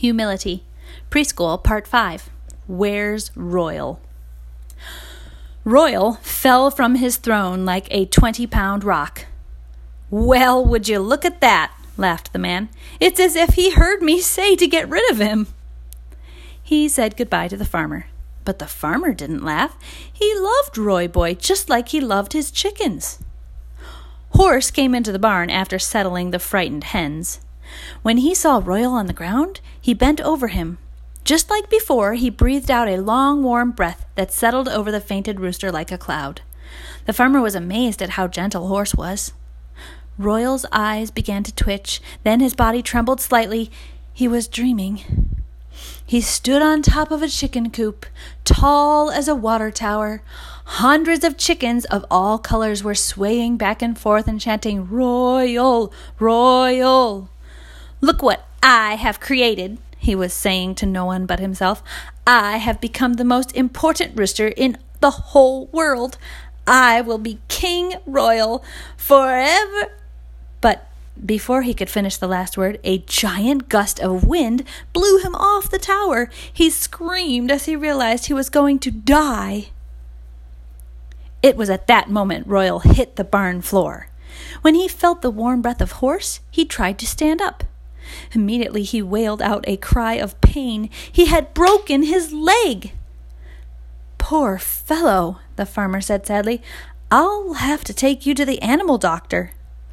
Humility. Preschool, Part 5. Where's Royal? Royal fell from his throne like a 20-pound rock. "Well, would you look at that?" laughed the man. "It's as if he heard me say to get rid of him." He said goodbye to the farmer. But the farmer didn't laugh. He loved Roy Boy just like he loved his chickens. Horse came into the barn after settling the frightened hens. When he saw Royal on the ground, he bent over him. Just like before, he breathed out a long, warm breath that settled over the fainted rooster like a cloud. The farmer was amazed at how gentle Horse was. Royal's eyes began to twitch, then his body trembled slightly. He was dreaming. He stood on top of a chicken coop, tall as a water tower. Hundreds of chickens of all colors were swaying back and forth and chanting, "Royal, Royal." "Look what I have created," he was saying to no one but himself. "I have become the most important rooster in the whole world. I will be King Royal forever." But before he could finish the last word, a giant gust of wind blew him off the tower. He screamed as he realized he was going to die. It was at that moment Royal hit the barn floor. When he felt the warm breath of Horse, he tried to stand up. Immediately he wailed out a cry of pain. He had broken his leg. "Poor fellow," the farmer said sadly. "I'll have to take you to the animal doctor."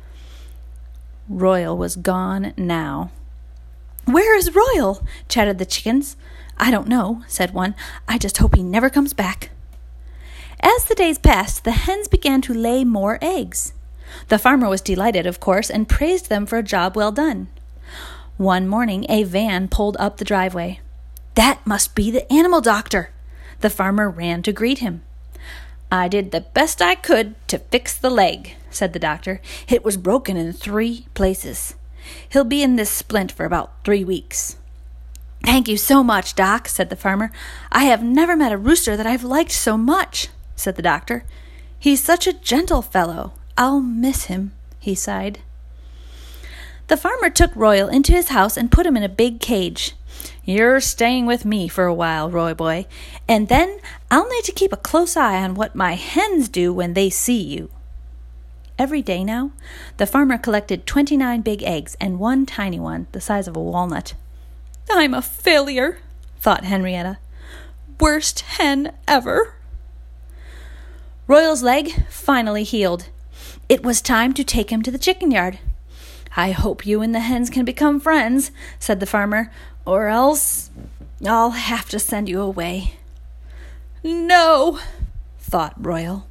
Royal was gone now. "Where is Royal?" chattered the chickens. "I don't know," said one. "I just hope he never comes back." As the days passed, the hens began to lay more eggs. The farmer was delighted, of course, and praised them for a job well done. One morning, a van pulled up the driveway. "That must be the animal doctor." The farmer ran to greet him. "I did the best I could to fix the leg," said the doctor. "It was broken in 3 places. He'll be in this splint for about 3 weeks. "Thank you so much, Doc," said the farmer. "I have never met a rooster that I've liked so much," said the doctor. "He's such a gentle fellow. I'll miss him," he sighed. The farmer took Royal into his house and put him in a big cage. "You're staying with me for a while, Roy Boy, and then I'll need to keep a close eye on what my hens do when they see you." Every day now, the farmer collected 29 big eggs and 1 tiny one the size of a walnut. "I'm a failure," thought Henrietta. "Worst hen ever." Royal's leg finally healed. It was time to take him to the chicken yard. "I hope you and the hens can become friends," said the farmer, "or else I'll have to send you away." "No," thought Royal.